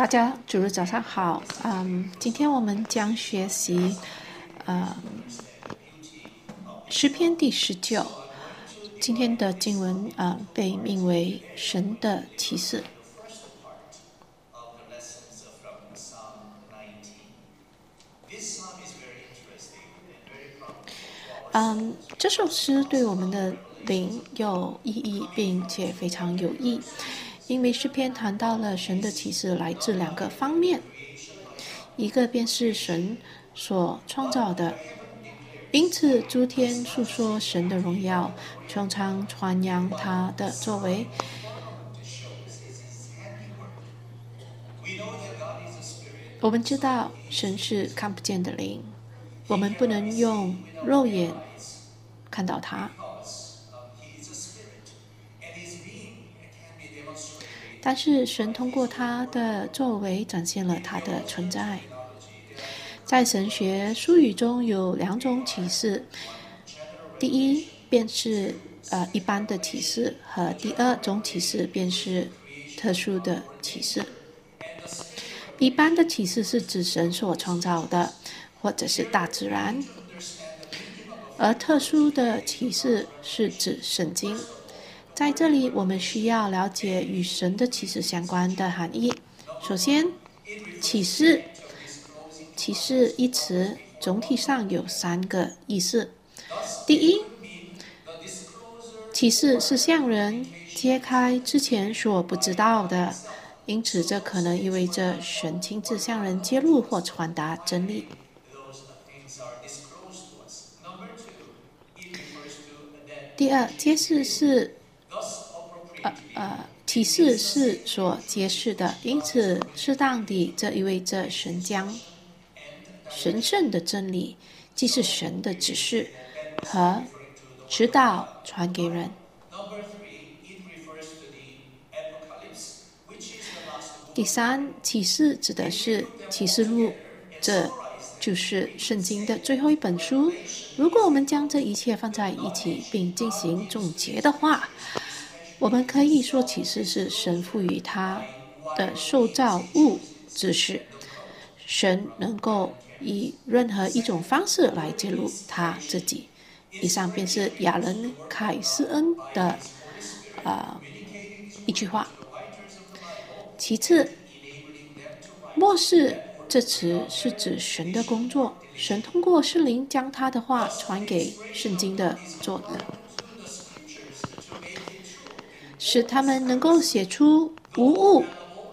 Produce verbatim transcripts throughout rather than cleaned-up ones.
大家主日早上好，嗯，今天我们将学习，呃，诗篇第十九。今天的经文，呃，被命为神的启示。嗯，这首诗对我们的灵有意义，并且非常有益，因为诗篇谈到了神的启示来自两个方面，一个便是神所创造的，因此诸天述说神的荣耀，常常传扬他的作为。我们知道神是看不见的灵，我们不能用肉眼看到他，但是神通过他的作为展现了他的存在。在神学术语中有两种启示，第一便是呃一般的启示，和第二种启示便是特殊的启示。一般的启示是指神所创造的，或者是大自然，而特殊的启示是指圣经。在这里，我们需要了解与神的启示相关的含义。首先，启示，启示一词总体上有三个意思。第一，启示是向人揭开之前所不知道的，因此这可能意味着神亲自向人揭露或传达真理。第二，揭示是呃呃启示是所揭示的，因此适当地这意味着神将神圣的真理，即是神的指示和指导传给人。第三，启示指的是启示录，这就是圣经的最后一本书。如果我们将这一切放在一起并进行总结的话，我们可以说启示是神赋予他的受造物知识，神能够以任何一种方式来揭露他自己。以上便是亚伦凯斯恩的呃一句话。其次，末世这词是指神的工作，神通过圣灵将他的话传给圣经的作者，使他们能够写出无误、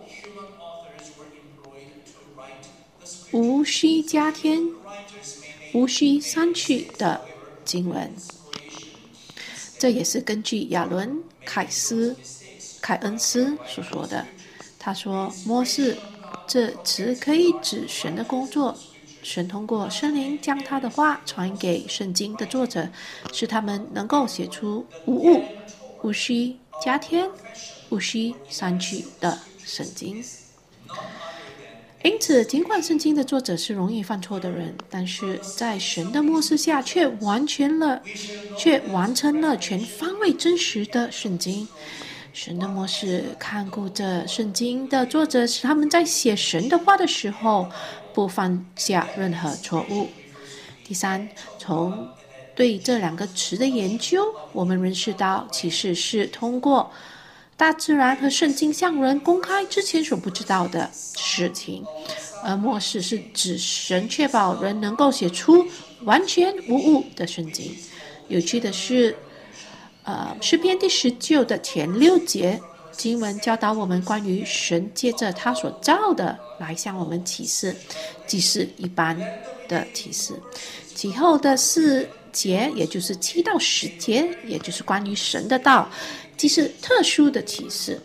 无需加添、无需删去的经文。这也是根据亚伦凯斯凯恩斯所说的。他说，末世这词可以指神的工作，神通过圣灵将他的话传给圣经的作者，使他们能够写出无误、无需加添、无需删去的圣经。因此，尽管圣经的作者是容易犯错的人，但是在神的默示下却完全了却完成了全方位真实的圣经。神的默示看顾着圣经的作者，使他们在写神的话的时候不犯下任何错误。第三，从对这两个词的研究，我们认识到启示是通过大自然和圣经向人公开之前所不知道的事情，而默示是指神确保人能够写出完全无误的圣经。有趣的是，呃，诗篇第十九的前六节经文教导我们关于神借着他所造的来向我们启示，即是一般的启示。其后的四节，也就是七到十节，也就是关于神的道，即是特殊的启示。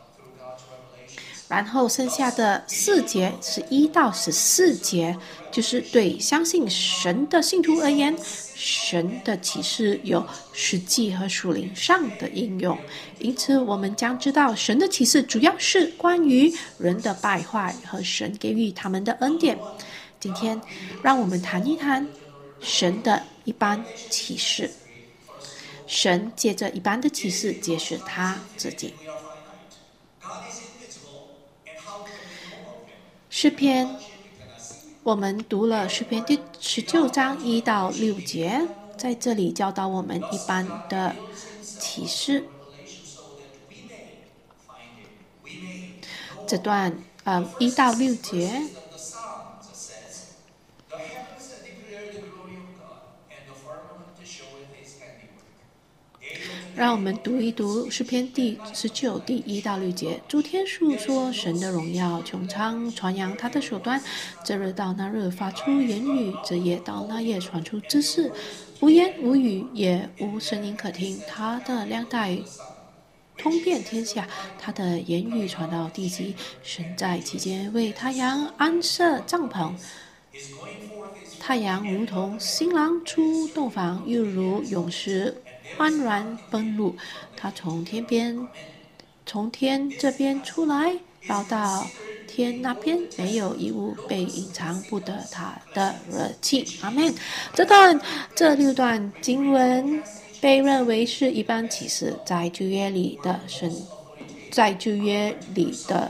然后剩下的四节是一到十四节，就是对相信神的信徒而言，神的启示有实际和属灵上的应用。因此我们将知道神的启示主要是关于人的败坏和神给予他们的恩典。今天让我们谈一谈神的一般启示。神借着一般的启示解释他自己。 诗篇，我们读了诗篇第十九章一到六节，在这里教导我们一般的启示。这段呃一到六节，让我们读一读诗篇第十九第一到六节。诸天述说神的荣耀，穹苍传扬他的手段。这日到那日发出言语，这夜到那夜传出知识。无言无语，也无声音可听。他的亮带通遍天下，他的言语传到地极。神在其间为太阳安设帐篷。太阳如同新郎出洞房，又如勇士欢然奔路。他从天边，从天这边出来，绕到天那边，没有一物被隐藏不得他的热气。阿们。这段这六段经文被认为是一般启示，在旧约里的神，在旧约里的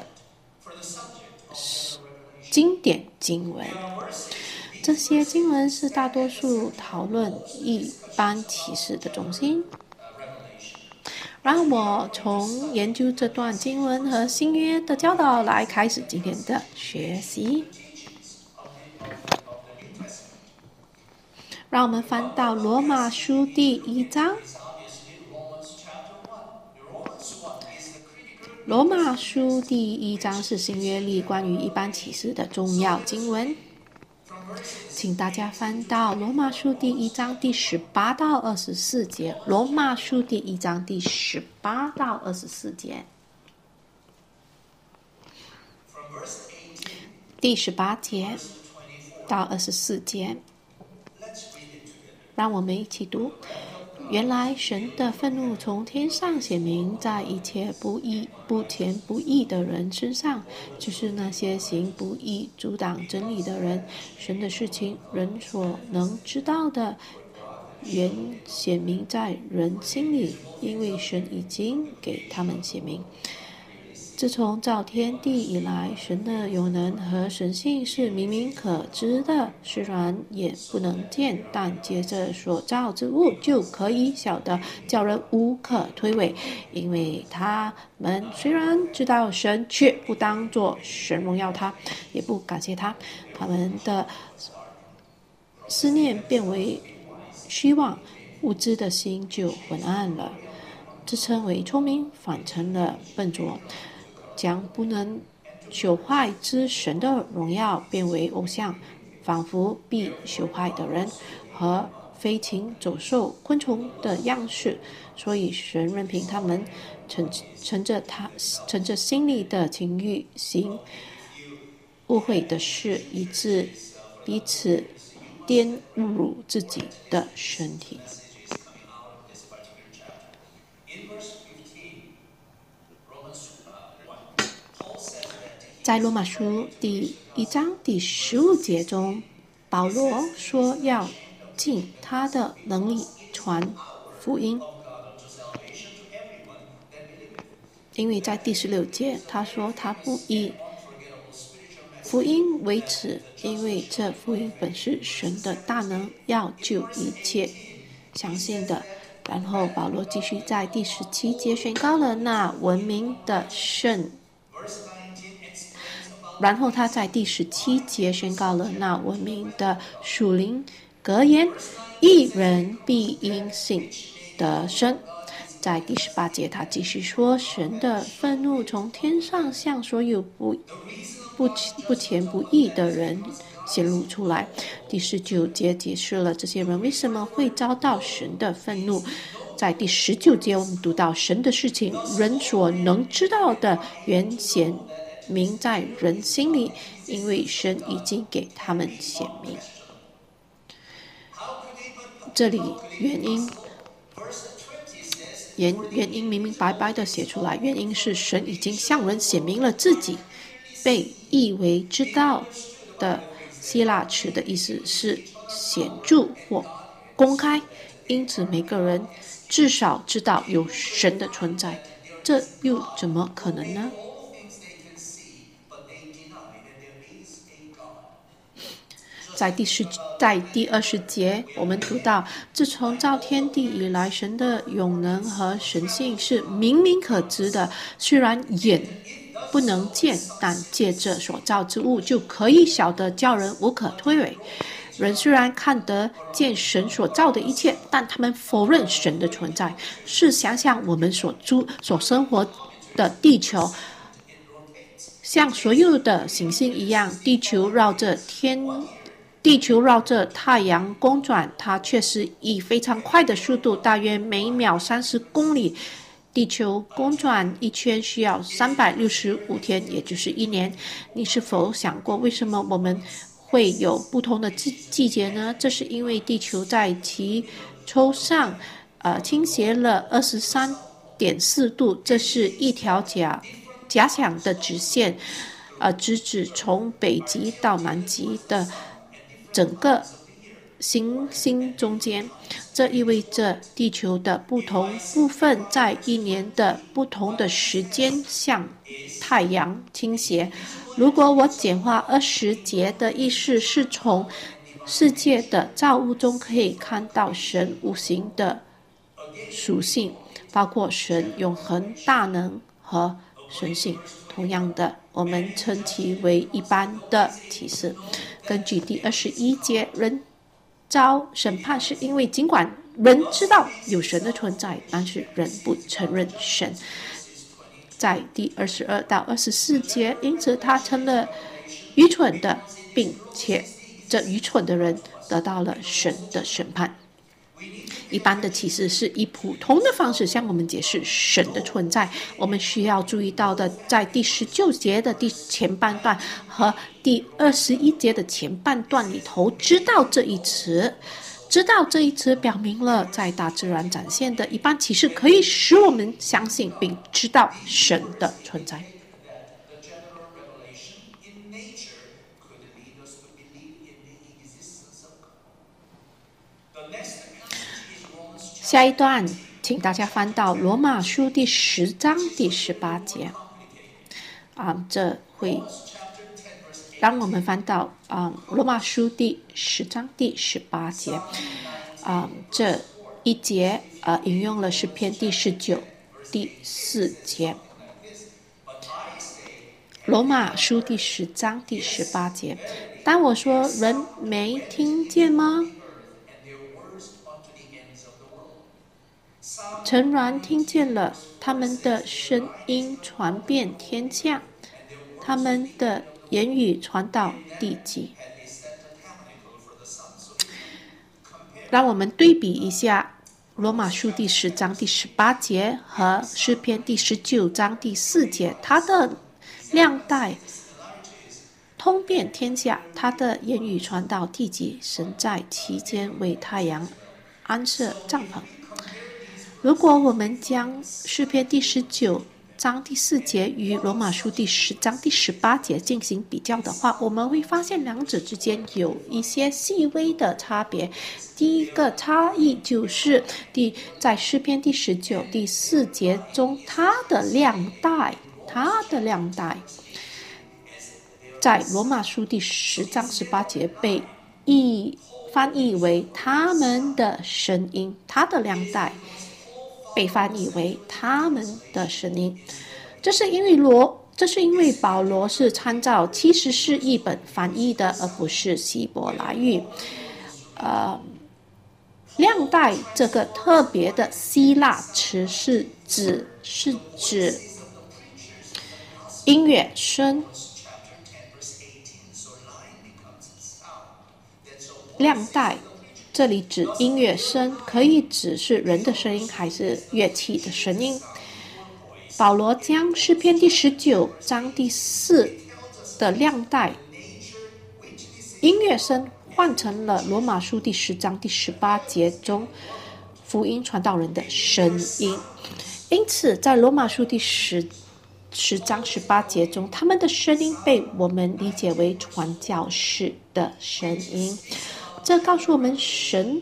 经典经文。这些经文是大多数讨论一般启示的中心。让我从研究这段经文和新约的教导来开始今天的学习。让我们翻到罗马书第一章。罗马书第一章是新约里关于一般启示的重要经文。请大家翻到罗马书第一章第十八到二十四节。罗马书第一章第十八到二十四节。第十八节到二十四节，让我们一起读。原来神的愤怒从天上显明在一切不义、不虔不义的人身上，就是那些行不义、阻挡真理的人。神的事情，人所能知道的，原显明在人心里，因为神已经给他们显明。自从造天地以来，神的有能和神性是明明可知的，虽然眼不能见，但借着所造之物就可以晓得，叫人无可推诿。因为他们虽然知道神，却不当作神荣耀他，也不感谢他，他们的思念变为虚妄，无知的心就昏暗了。自称为聪明，反成了笨拙，将不能朽坏之神的荣耀变为偶像，仿佛必朽坏的人和飞禽走兽、昆虫的样式。所以神任凭他们乘乘着他乘着心里的情欲行污秽的事，以致彼此玷辱自己的身体。在罗马书第一章第十五节中，保罗说要尽他的能力传福音，因为在第十六节他说他不以福音为耻，因为这福音本是神的大能，要救一切相信的。然后保罗继续在第十七节宣告了那文明的圣然后他在第十七节宣告了那文明的属灵格言：一人必因信得生。在第十八节，他继续说，神的愤怒从天上向所有不不不虔不义的人显露出来。第十九节解释了这些人为什么会遭到神的愤怒。在第十九节，我们读到神的事情，人所能知道的原显明在人心里，因为神已经给他们显明。这里原因原原因明明白白的写出来，原因是神已经向人显明了自己，被译为知道的希腊词的意思是显著或公开，因此每个人至少知道有神的存在，这又怎么可能呢？ 在第十，在第二十节，我们读到，自从造天地以来，神的永能和神性是明明可知的，虽然眼不能见，但借着所造之物就可以晓得，叫人无可推诿。人虽然看得见神所造的一切，但他们否认神的存在。试想想我们所住、所生活的地球，像所有的行星一样，地球绕着天。地球绕着太阳公转，它却是以非常快的速度，大约每秒三十公里。地球公转一圈需要三百六十五天，也就是一年。你是否想过，为什么我们会有不同的季季节呢？这是因为地球在其抽上，呃，倾斜了二十三点四度，这是一条假假想的直线，呃，直指从北极到南极的整个行星中间。这意味着地球的不同部分在一年的不同的时间向太阳倾斜。如果我简化二十节的意思，是从世界的造物中可以看到神无形的属性，包括神永恒大能和神性。同样的，我们称其为一般的启示。根据第二十一节，人遭审判是因为尽管人知道有神的存在，但是人不承认神。在第二十二到二十四节，因此他成了愚蠢的，并且这愚蠢的人得到了神的审判。一般的启示是以普通的方式向我们解释神的存在。我们需要注意到的，在第十九节的第前半段和第二十一节的前半段里头，知道这一词，知道这一词表明了在大自然展现的一般启示可以使我们相信并知道神的存在。下一段，请大家翻到罗马书第十章第十八节。啊，这会让我们翻到啊罗马书第十章第十八节。啊，这一节啊引用了诗篇第十九第四节。罗马书第十章第十八节。但我说，人没听见吗？诚然听见了，他们的声音传遍天下，他们的言语传到地极。让我们对比一下罗马书第十章第十八节和诗篇第十九章第四节，它的亮带通遍天下，他的言语传到地极，神在其间为太阳安设帐篷。如果我们将诗篇第十九章第四节与罗马书第十章第十八节进行比较的话，我们会发现两者之间有一些细微的差别。第一个差异就是第在诗篇第十九第四节中，它的亮带，它的亮带在罗马书第十章十八节被译翻译为他们的声音，它的亮带被翻译为他们的声音。这是因为罗，这是因为保罗是参照七十四译本翻译的，而不是希伯来语。呃，亮带这个特别的希腊词是指是指音乐声。亮带这里指音乐声，可以指是人的声音还是乐器的声音。保罗将诗篇第十九章第四的亮带音乐声换成了罗马书第十章第十八节中福音传道人的声音。因此在罗马书第十十章十八节中，他们的声音被我们理解为传教士的声音。这告诉我们神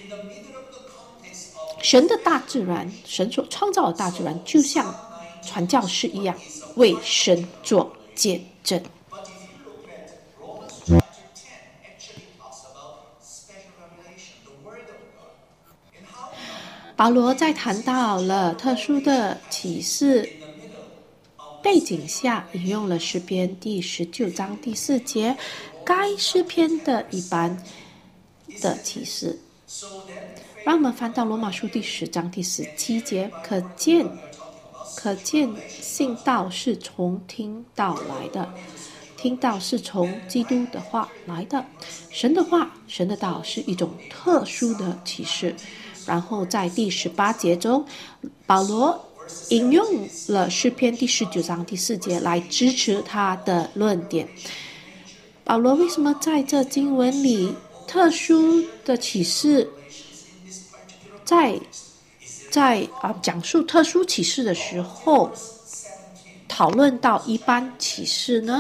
神的大自然，神所创造的大自然就像传教士一样，为神做见证。 保罗在谈到了特殊的启示背景下，引用了诗篇第十九章第四节，该诗篇的一般的启示。让我们翻到罗马书第十章第十七节，可见可见信道是从听道来的，听道是从基督的话来的。神的话，神的道是一种特殊的启示。然后在第十八节中，保罗引用了诗篇第十九章第四节来支持他的论点。保罗为什么在这经文里特殊的启示，在在啊讲述特殊启示的时候，讨论到一般启示呢？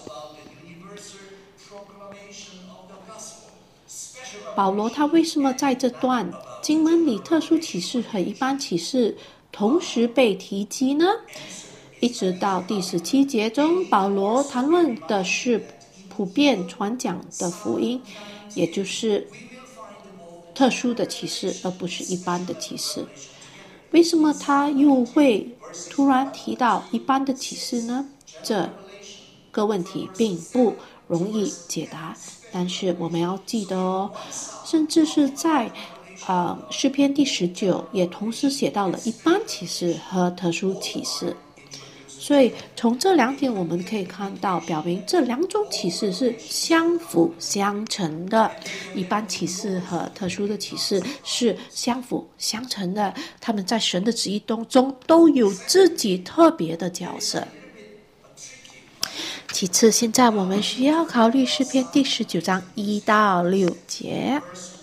保罗他为什么在这段经文里特殊启示和一般启示同时被提及呢？一直到第十七节中，保罗谈论的是普遍传讲的福音，也就是特殊的启示，而不是一般的启示。为什么他又会突然提到一般的启示呢？这个问题并不容易解答，但是我们要记得哦，甚至是在呃诗篇第十九也同时写到了一般启示和特殊启示。所以从这两点我们可以看到，表明这两种启示是相辅相成的。一般启示和特殊的启示是相辅相成的，他们在神的旨意当中都有自己特别的角色。其次，现在我们需要考虑诗篇第十九章一到六节。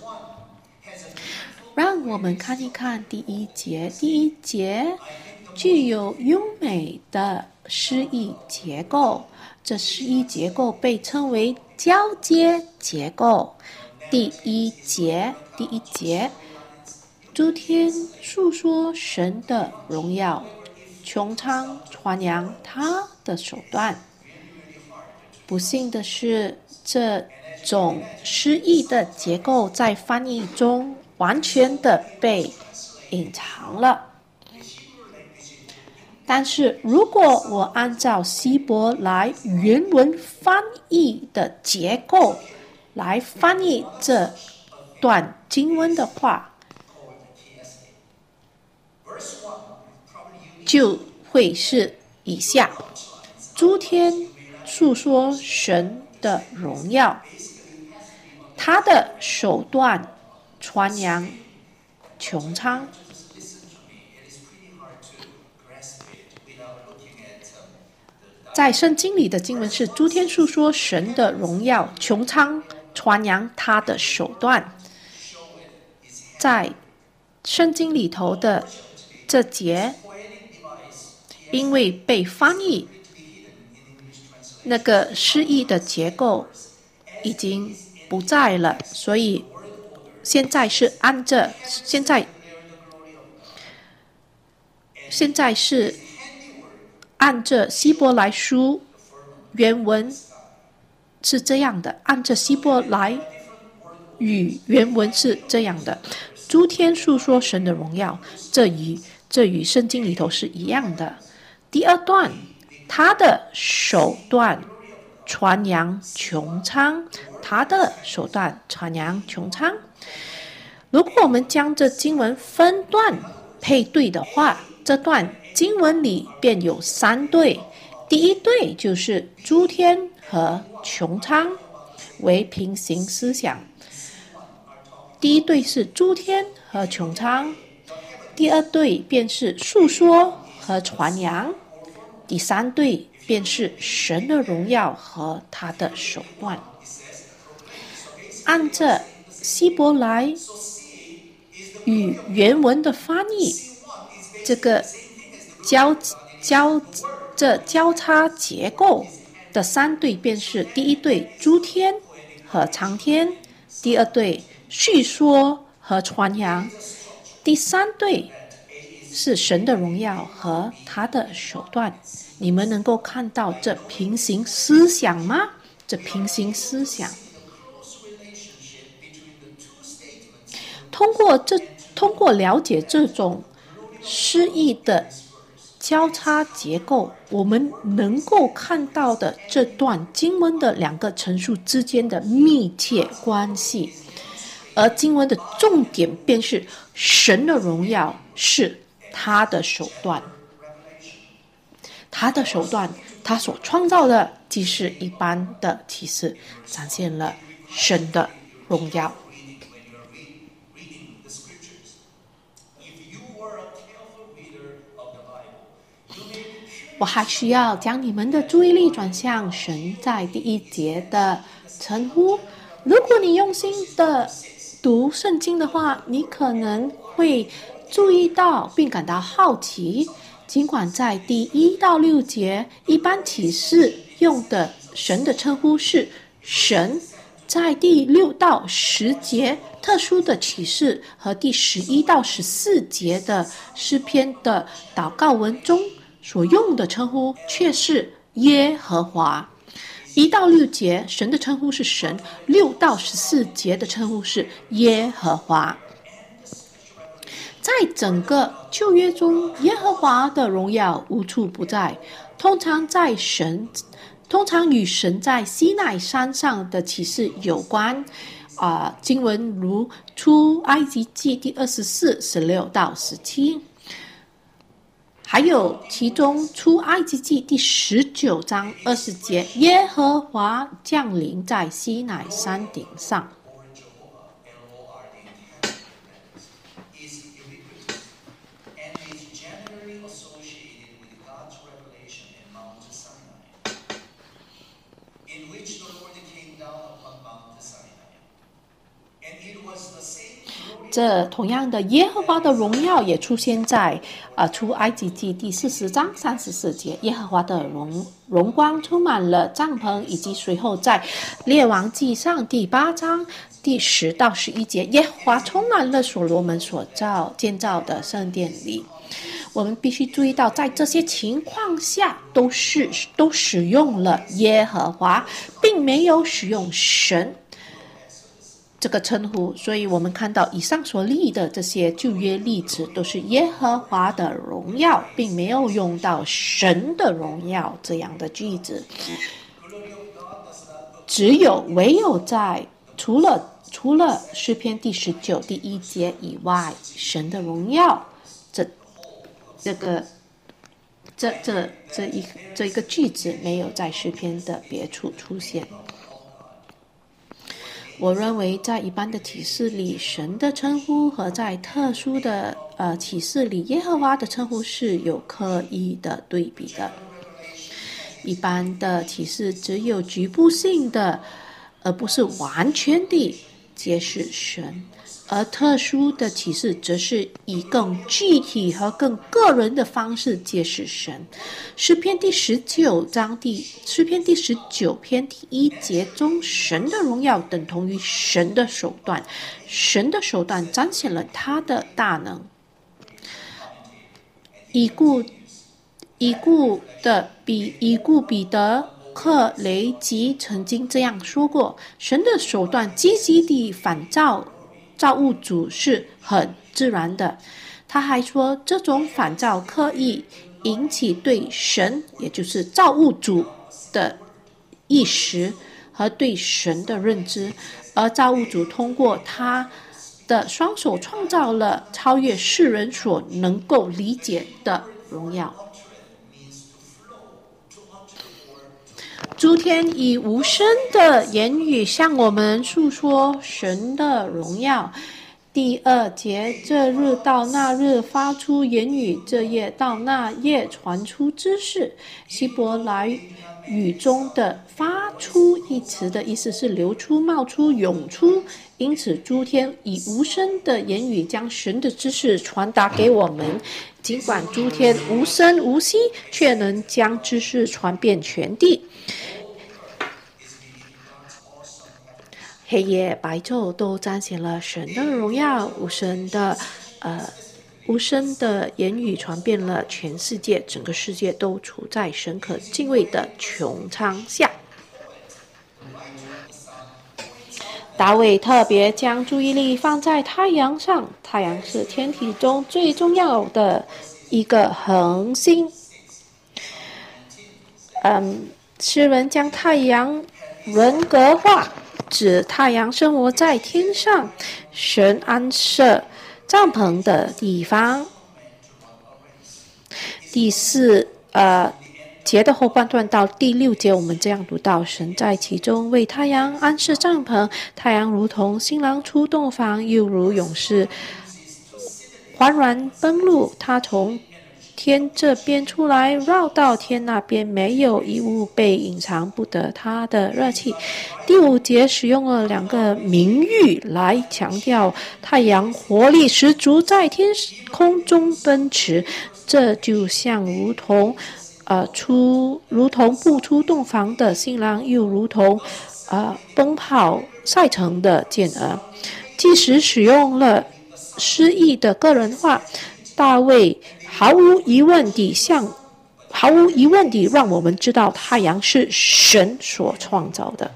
让我们看一看第一节。第一节具有优美的诗意结构，这诗意结构被称为交接结构。第一节，第一节，诸天述说神的荣耀，穹苍传扬他的手段。不幸的是，这种诗意的结构在翻译中完全的被隐藏了。但是如果我按照希伯来原文翻译的结构来翻译这段经文的话，就会是以下：诸天述说神的荣耀，他的手段传扬穹苍。在圣经里的经文是诸天述说神的荣耀，穹苍传扬他的手段。在圣经里头的这节，因为被翻译，那个诗意的结构已经不在了，所以现在是按着现在现在是按着希伯来书原文是这样的，按着希伯来语原文是这样的：诸天述说神的荣耀，这与这与圣经里头是一样的。第二段，他的手段传扬穹苍，他的手段传扬穹苍。如果我们将这经文分段配对的话，这段经文里便有三对。第一对就是诸天和穹苍为平行思想，第一对是诸天和穹苍，第二对便是述说和传扬，第三对便是神的荣耀和他的手段。按着希伯来语原文的翻译，这个交交这交叉结构的三对便是：第一对诸天和苍天，第二对叙说和传扬，第三对是神的荣耀和他的手段。你们能够看到这平行思想吗？这平行思想通过这通过了解这种诗意的交叉结构，我们能够看到的这段经文的两个陈述之间的密切关系。而经文的重点便是神的荣耀是他的手段，他的手段，他所创造的既是一般的启示，展现了神的荣耀。我还需要将你们的注意力转向神在第一节的称呼。如果你用心的读圣经的话，你可能会注意到并感到好奇，尽管在第一到六节一般启示用的神的称呼是神，在第六到十节特殊的启示和第十一到十四节的诗篇的祷告文中所用的称呼却是耶和华。一到六节神的称呼是神，六到十四节的称呼是耶和华。在整个旧约中，耶和华的荣耀无处不在，通常在神通常与神在西奈山上的启示有关。啊、呃，经文如出埃及记第二十四十六到十七，还有其中出埃及记第十九章二十节，耶和华降临在西乃山顶上。这同样的，耶和华的荣耀也出现在呃出埃及记第四十章三十四节，耶和华的荣荣光充满了帐篷，以及随后在列王记上第八章第十到十一节，耶和华充满了所罗门所造建造的圣殿里。我们必须注意到，在这些情况下都是都使用了耶和华，并没有使用神这个称呼，所以我们看到以上所例的这些旧约例子都是耶和华的荣耀，并没有用到神的荣耀这样的句子。只有唯有在除了除了诗篇第十九第一节以外，神的荣耀这这个这这这一这一个句子没有在诗篇的别处出现。我认为在一般的启示里，神的称呼和在特殊的呃启示里，耶和华的称呼是有刻意的对比的。一般的启示只有局部性的，而不是完全地揭示神，而特殊的启示则是以更具体和更个人的方式揭示神。诗篇第十九章第诗篇第十九篇第一节中，神的荣耀等同于神的手段，神的手段彰显了他的大能。已故已故的比已故彼得克雷吉曾经这样说过：神的手段积极地反造造物主是很自然的。他还说，这种反造刻意引起对神，也就是造物主的意识和对神的认知，而造物主通过他的双手创造了超越世人所能够理解的荣耀。诸天以无声的言语向我们诉说神的荣耀。第二节，这日到那日发出言语，这夜到那夜传出知识。希伯来语中的发出一词的意思是流出、冒出、涌出，因此诸天以无声的言语将神的知识传达给我们。尽管诸天无声无息，却能将知识传遍全地。黑夜白昼都彰显了神的荣耀，无声的呃无声的言语传遍了全世界，整个世界都处在神可敬畏的穹苍下。 大卫特别将注意力放在太阳上，太阳是天体中最重要的一个恒星。嗯，诗人将太阳人格化，指太阳生活在天上，神安设帐篷的地方。第四呃节的后半段到第六节，我们这样读到：神在其中为太阳安设帐篷，太阳如同新郎出洞房，又如勇士缓然登陆。他从天这边出来，绕到天那边，没有一物被隐藏不得他的热气。第五节使用了两个名喻来强调太阳活力十足，在天空中奔驰，这就像如同呃出如同不出洞房的新郎，又如同呃奔跑赛程的健儿。即使使用了诗意的个人化，大卫毫无疑问地向毫无疑问地让我们知道太阳是神所创造的。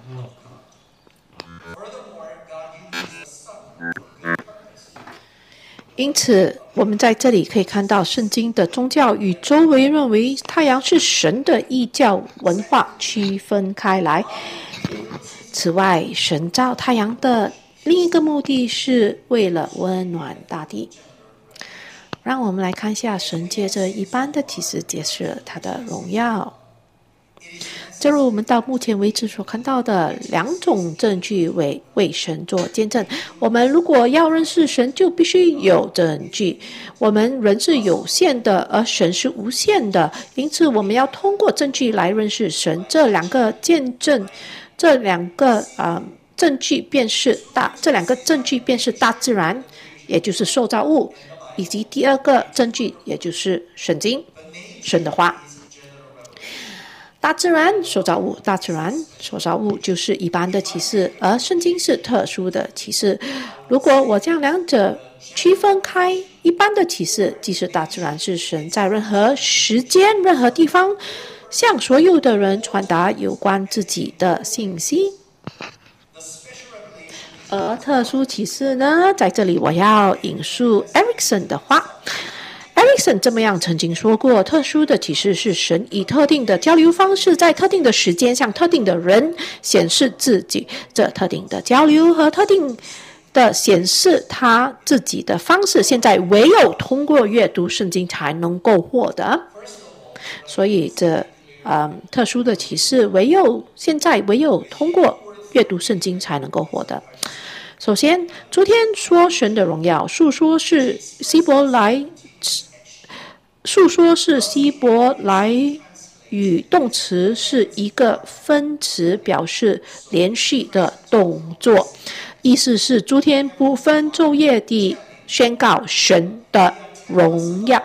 因此我们在这里可以看到圣经的宗教与周围认为太阳是神的异教文化区分开来。此外，神造太阳的另一个目的是为了温暖大地。让我们来看一下神借着一般的启示解释了他的荣耀。正如我们到目前为止所看到的两种证据为为神做见证。我们如果要认识神，就必须有证据。我们人是有限的，而神是无限的，因此我们要通过证据来认识神。这两个见证，这两个呃证据便是大，这两个证据便是大自然，也就是受造物。以及第二个证据，也就是圣经，神的话。大自然受造物，大自然受造物就是一般的启示，而圣经是特殊的启示。如果我将两者区分开，一般的启示即是大自然是神在任何时间、任何地方向所有的人传达有关自己的信息。而特殊启示呢，在这里我要引述 Erickson 的话。Erickson 这么样曾经说过，特殊的启示是神以特定的交流方式，在特定的时间向特定的人显示自己。这特定的交流和特定的显示他自己的方式，现在唯有通过阅读圣经才能够获得。所以这嗯，特殊的启示唯有现在唯有通过阅读圣经才能够获得。首先，昨天说神的荣耀，述说是希伯来述说是希伯来语动词是一个分词，表示连续的动作，意思是诸天不分昼夜地宣告神的荣耀。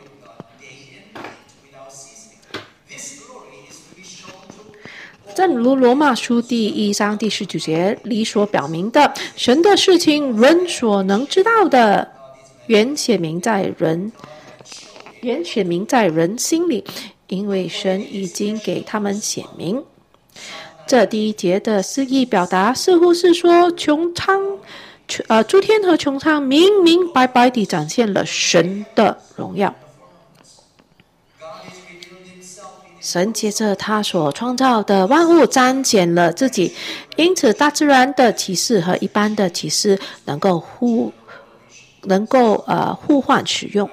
正如罗马书第一章第十九节里所表明的，神的事情人所能知道的，原写明在人原写明在人心里，因为神已经给他们显明。这第一节的诗意表达似乎是说，穹苍呃，诸天和穹苍明明白白地展现了神的荣耀。神借着他所创造的万物彰显了自己，因此大自然的启示和一般的启示能够互能够呃互换使用。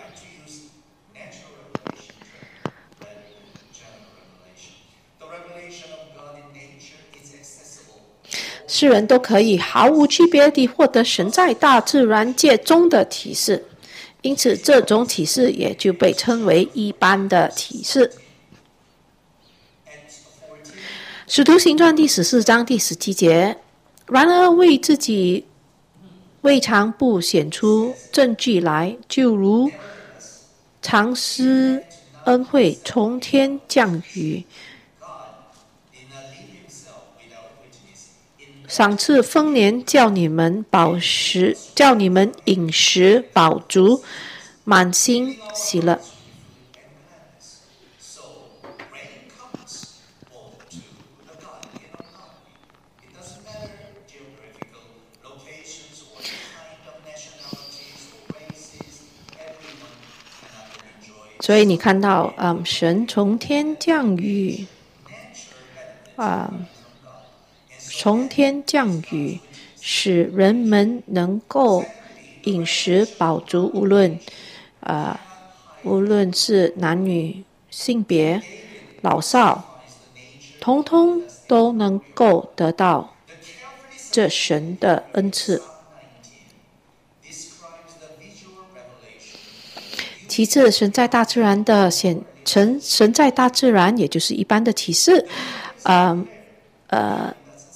世人都可以毫无区别地获得神在大自然界中的启示，因此这种启示也就被称为一般的启示。使徒行传第十四章第十七节，然而为自己未尝不显出证据来，就如常施恩惠，从天降雨，赏赐丰年，叫你们饱食，叫你们饮食饱足，满心喜乐。 所以你看到，嗯，神从天降雨，啊、嗯，从天降雨，使人们能够饮食饱足，无论啊、呃，无论是男女、性别、老少，通通都能够得到这神的恩赐。其次，神在大自然的显神，神在大自然，也就是一般的启示，呃呃。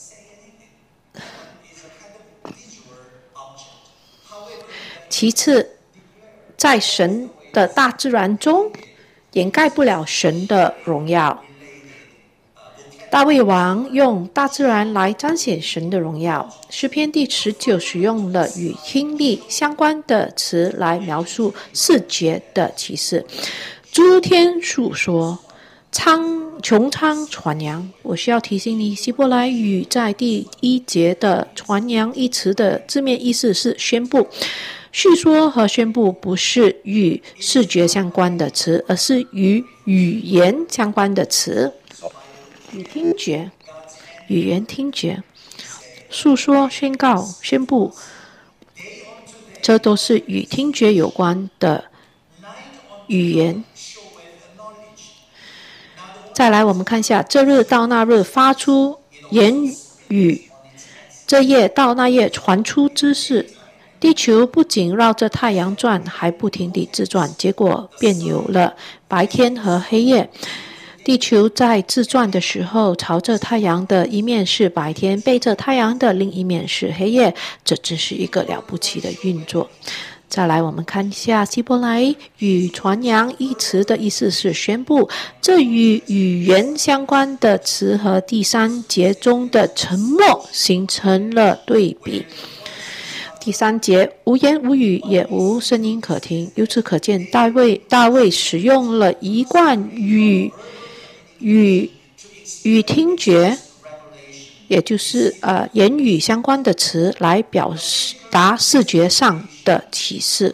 其次，在神的大自然中，掩盖不了神的荣耀。大卫王用大自然来彰显神的荣耀。诗篇第十九使用了与听力相关的词来描述视觉的启示。诸天述说，苍穹苍传扬。我需要提醒你，希伯来语在第一节的传扬一词的字面意思是宣布。叙说和宣布不是与视觉相关的词，而是与语言相关的词。与听觉、语言听觉、诉说、宣告、宣布，这都是与听觉有关的语言。再来，我们看一下，这日到那日发出言语，这夜到那夜传出知识。地球不仅绕着太阳转，还不停地自转，结果便有了白天和黑夜。地球在自转的时候，朝着太阳的一面是白天，背着太阳的另一面是黑夜，这真是一个了不起的运作。再来，我们看一下希伯来语传扬一词的意思是宣布，这与语言相关的词和第三节中的沉默形成了对比。第三节，无言无语，也无声音可听。由此可见，大卫大卫使用了一贯与与与听觉，也就是呃言语相关的词来表达视觉上的启示。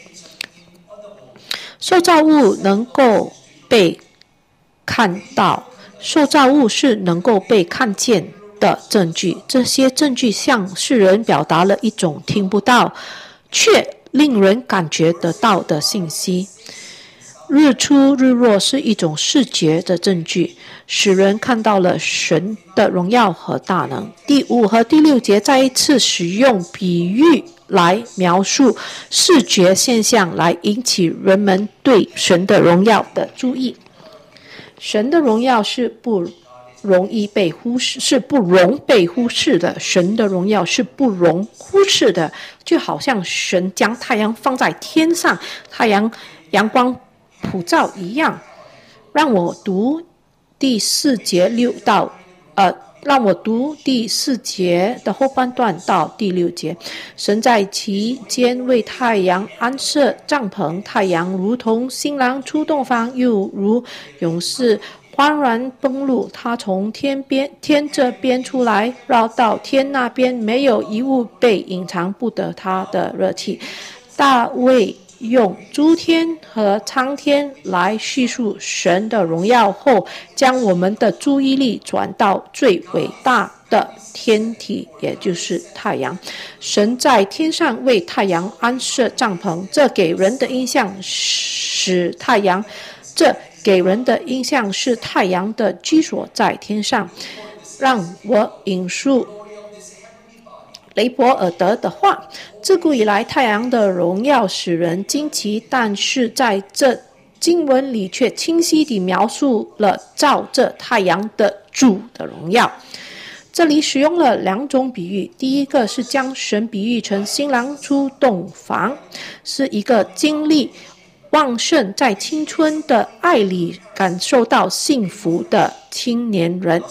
受造物能够被看到，受造物是能够被看见的证据，这些证据向世人表达了一种听不到却令人感觉得到的信息。日出日落是一种视觉的证据，使人看到了神的荣耀和大能。第五和第六节再一次使用比喻来描述视觉现象，来引起人们对神的荣耀的注意。神的荣耀是不容易被忽视，是不容被忽视的。神的荣耀是不容忽视的，就好像神将太阳放在天上，太阳阳光普照一样。让我读第四节六到呃，让我读第四节的后半段到第六节。神在其间为太阳安设帐篷，太阳如同新郎出洞房，又如勇士欢然奔路。他从天边天这边出来，绕到天那边，没有一物被隐藏不得他的热气。大卫用诸天和苍天来叙述神的荣耀后，将我们的注意力转到最伟大的天体，也就是太阳。神在天上为太阳安设帐篷，这给人的印象使太阳这给人的印象是太阳的居所在天上。让我引述雷伯尔德的话，自古以来太阳的荣耀使人惊奇，但是在这经文里却清晰地描述了照着太阳的主的荣耀。这里使用了两种比喻，第一个是将神比喻成新郎出洞房，是一个经历旺盛在青春的爱里感受到幸福的青年人。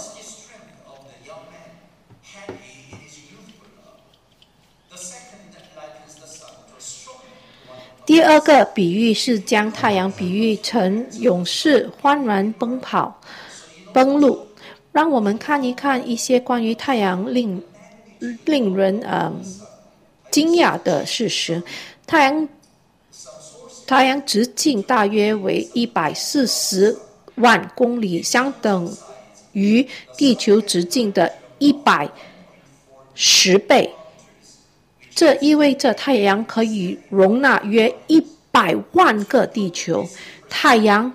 第二个比喻是将太阳比喻成勇士欢然奔跑奔路。让我们看一看一些关于太阳令令人、呃、惊讶的事实。太阳太阳直径大约为一百四十万公里，相等于地球直径的一百十倍。这意味着太阳可以容纳约一百万个地球。太阳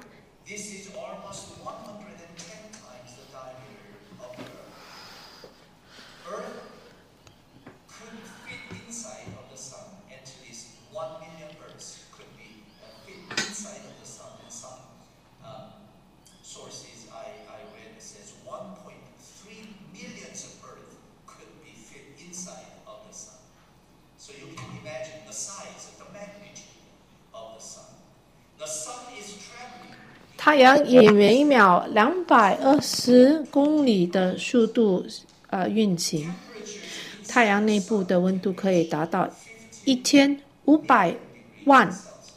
太阳以每秒两百二十公里的速度呃运行。太阳内部的温度可以达到一千五百万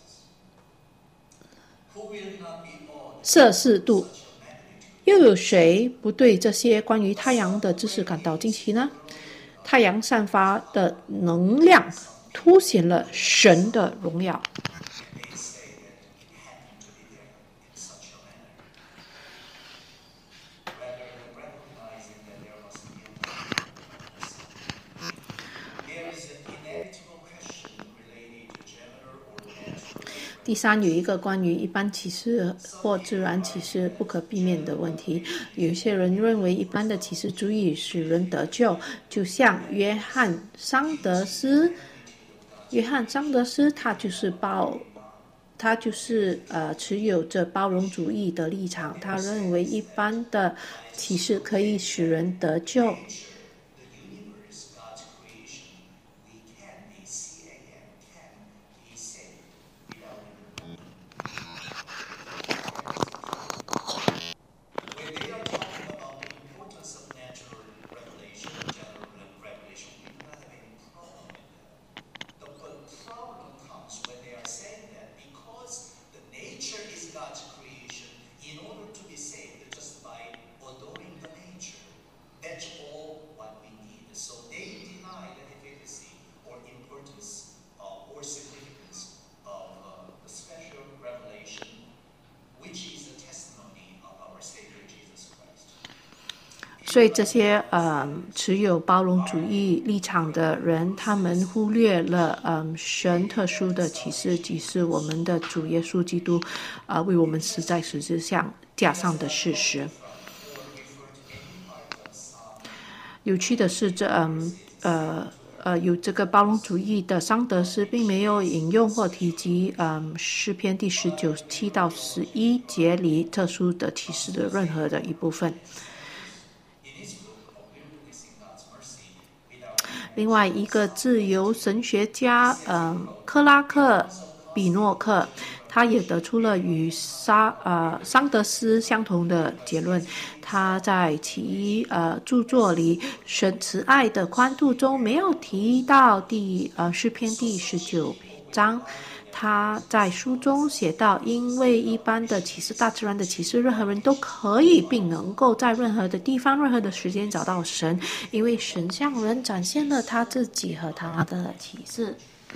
摄氏度。又有谁不对这些关于太阳的知识感到惊奇呢？太阳散发的能量凸显了神的荣耀。第三，有一个关于一般启示或自然启示不可避免的问题。有些人认为一般的启示足以使人得救，就像约翰桑德斯。约翰桑德斯他就是包，他就是呃持有着包容主义的立场。他认为一般的启示可以使人得救。所以这些呃持有包容主义立场的人，他们忽略了嗯、呃、神特殊的启示，即是我们的主耶稣基督啊、呃、为我们死在十字架上的事实。有趣的是，这嗯呃呃有这个包容主义的桑德斯并没有引用或提及嗯诗篇第十九七到十一节里特殊的启示的任何的一部分。另外一个自由神学家，嗯，克拉克比诺克，他也得出了与沙呃桑德斯相同的结论。他在其呃著作里《神慈爱的宽度》中没有提到第呃诗篇第十九章。他在书中写道，因为一般的启示，大自然的启示，任何人都可以并能够在任何的地方、任何的时间找到神，因为神向人展现了他自己和他的启示。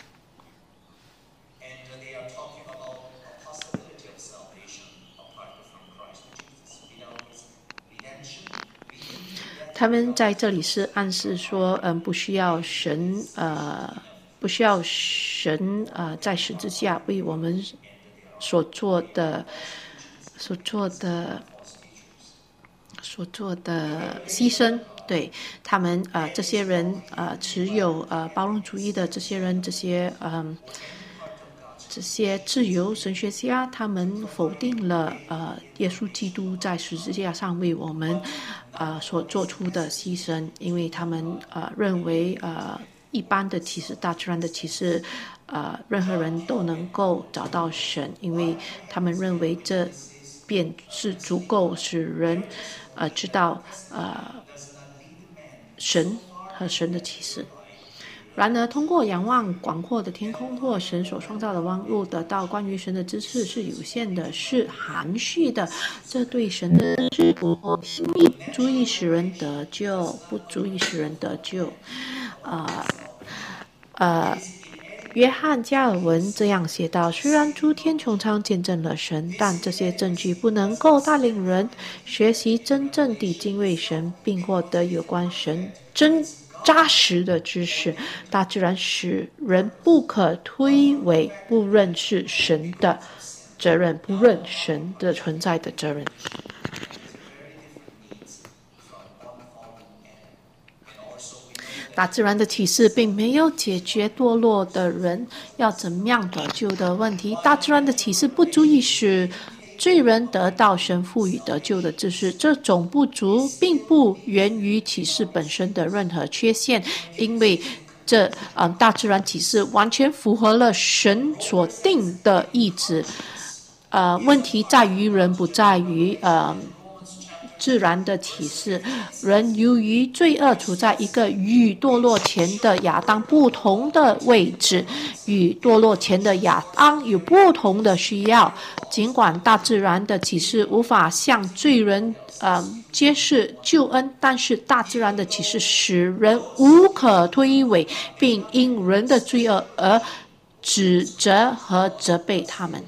他们在这里是暗示说，嗯，不需要神，呃。不需要神呃在十字架为我们所做的所做的所做的牺牲。对他们呃这些人呃持有呃包容主义的这些人，这些嗯、呃、这些自由神学家，他们否定了呃耶稣基督在十字架上为我们呃所做出的牺牲，因为他们呃认为呃。一般的启示，大自然的启示，呃，任何人都能够找到神，因为他们认为这便是足够使人，呃，知道呃神和神的启示。然而，通过仰望广阔的天空或神所创造的万物，得到关于神的知识是有限的，是含蓄的。这对神的知识不足以使人得救，不足以使人得救。呃呃， 约翰加尔文这样写道：虽然诸天穹苍见证了神，但这些证据不能够带领人学习真正地敬畏神，并获得有关神真扎实的知识。大自然使人不可推诿不认识神的责任，不认神的存在的责任。大自然的启示并没有解决堕落的人要怎么样得救的问题。大自然的启示不足以使罪人得到神赋予得救的知识。这种不足并不源于启示本身的任何缺陷，因为这、呃、大自然启示完全符合了神所定的意志。呃，问题在于人，不在于呃。自然的启示，人由于罪恶处在一个与堕落前的亚当不同的位置，与堕落前的亚当有不同的需要。尽管大自然的启示无法向罪人呃揭示救恩，但是大自然的启示使人无可推诿，并因人的罪恶而指责和责备他们。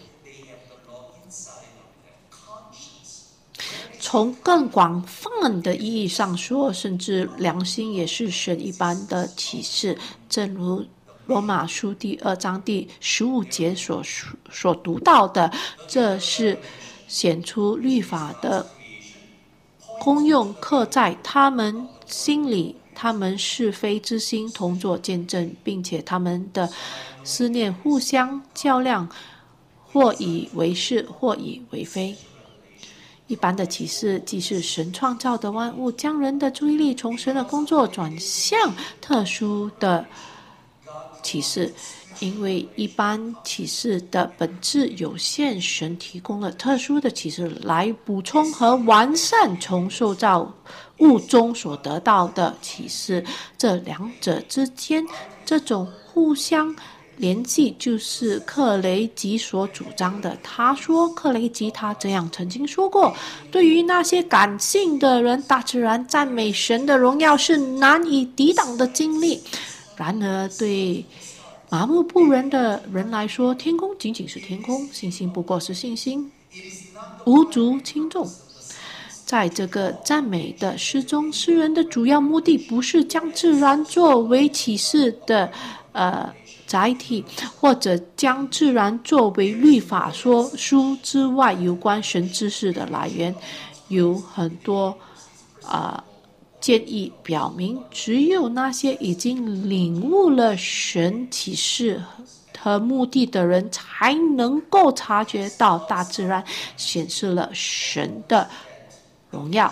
从更广泛的意义上说，甚至良心也是神一般的启示。正如罗马书第二章第十五节所所读到的，这是显出律法的功用刻在他们心里，他们是非之心同作见证，并且他们的思念互相较量，或以为是，或以为非。一般的启示既是神创造的万物，将人的注意力从神的工作转向特殊的启示。因为一般启示的本质有限，神提供了特殊的启示来补充和完善从受造物中所得到的启示。这两者之间这种互相联系就是克雷吉所主张的。他说，克雷吉他这样曾经说过，对于那些感性的人，大自然赞美神的荣耀是难以抵挡的经历。然而对麻木不仁的人来说，天空仅仅是天空，星星不过是星星，无足轻重。在这个赞美的诗中，诗人的主要目的不是将自然作为启示的呃载体，或者将自然作为律法说书之外有关神知识的来源。有很多啊、呃、建议表明，只有那些已经领悟了神启示和目的的人，才能够察觉到大自然显示了神的荣耀。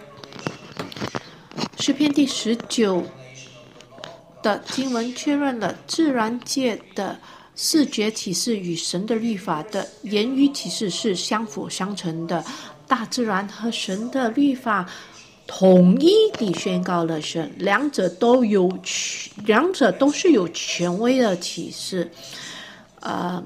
诗篇第十九的经文确认了自然界的视觉启示与神的律法的言语启示是相辅相成的。大自然和神的律法统一地宣告了神，两者都有两者都是有权威的启示。呃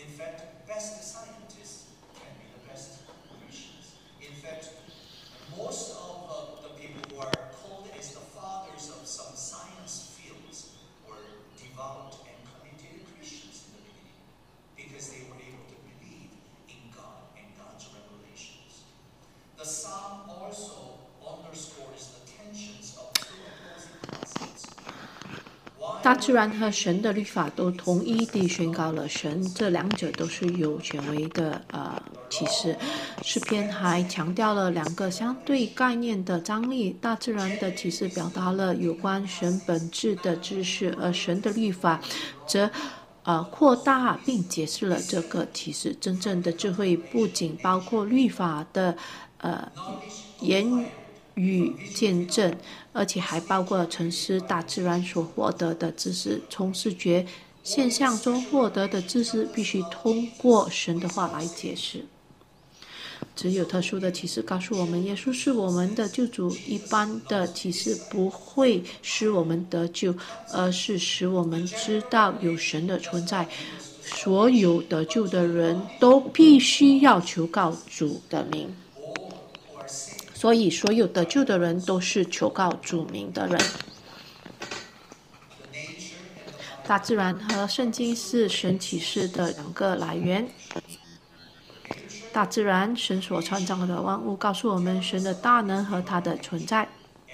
大自然和神的律法都统一地宣告了神，这两者都是有权威的呃启示。诗篇还强调了两个相对概念的张力：大自然的启示表达了有关神本质的知识，而神的律法则呃扩大并解释了这个启示。真正的智慧不仅包括律法的呃言与见证，而且还包括沉思大自然所获得的知识。从视觉现象中获得的知识必须通过神的话来解释。只有特殊的启示告诉我们耶稣是我们的救主，一般的启示不会使我们得救，而是使我们知道有神的存在。所有得救的人都必须要求告主的名，所以所有得救的人都是求告主名的人。 大自然和圣经是神启示的两个来源。大自然，神所创造的万物，告诉我们神的大能和他的存在。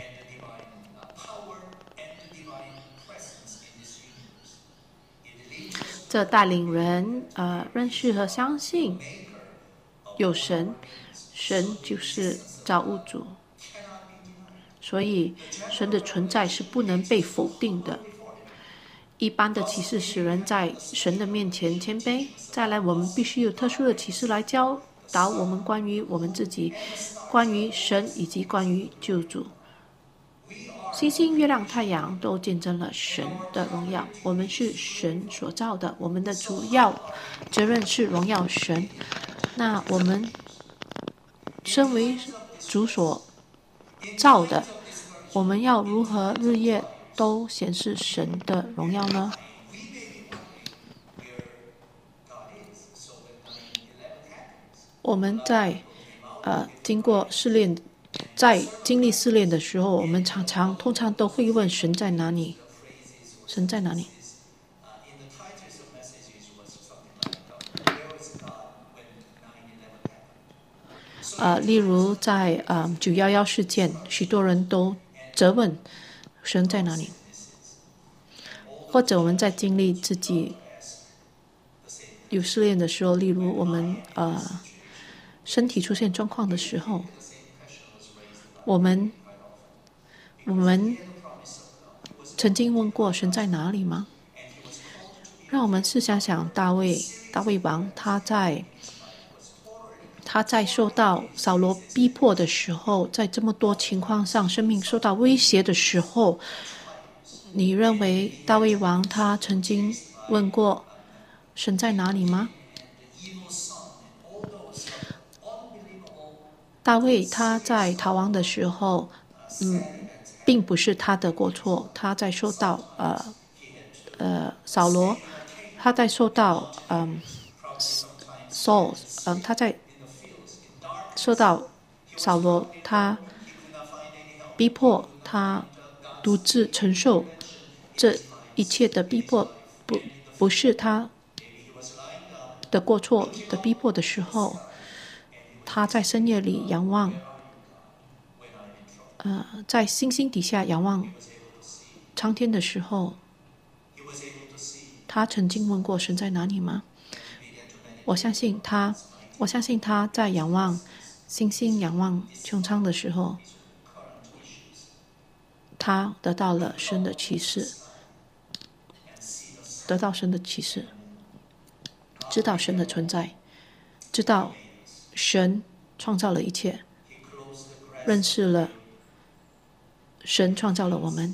这带领人呃认识和相信有神，神就是造物主，所以神的存在是不能被否定的。一般的启示使人在神的面前谦卑，再来我们必须有特殊的启示来教导我们关于我们自己，关于神以及关于救主。星星、月亮、太阳都见证了神的荣耀。我们是神所造的，我们的主要责任是荣耀神。那我们身为主所造的，我们要如何日夜都显示神的荣耀呢？我们在呃经过试炼，在经历试炼的时候，我们常常通常都会问神在哪里？神在哪里？呃，例如在呃九一一事件，许多人都责问神在哪里？或者我们在经历自己有试炼的时候，例如我们呃身体出现状况的时候，我们我们曾经问过神在哪里吗？让我们试想想大卫大卫王，他在他在受到扫罗逼迫的时候，在这么多情况上生命受到威胁的时候，你认为大卫王他曾经问过神在哪里吗？大卫他在逃亡的时候，嗯，并不是他的过错，他在受到呃呃扫罗，他在受到嗯 Saul， 嗯他在受到扫罗他逼迫，他独自承受这一切的逼迫，不不是他的过错的逼迫的时候，他在深夜里仰望，呃，在星星底下仰望苍天的时候，他曾经问过神在哪里吗？我相信他，我相信他在仰望星星、仰望穹苍的时候，他得到了神的启示，得到神的启示，知道神的存在，知道神创造了一切，认识了神创造了我们。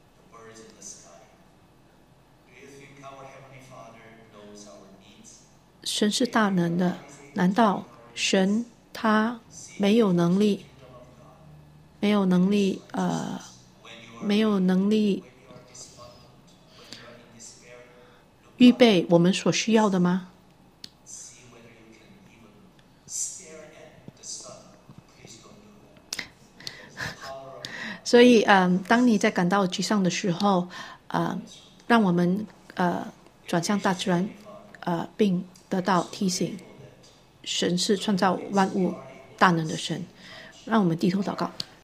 神是大能的，难道神他没有能力，没有能力呃，没有能力预备我们所需要的吗？所以，嗯，当你在感到沮丧的时候，呃，让我们呃转向大自然，呃，并得到提醒，神是创造万物大能的神。让我们低头祷告。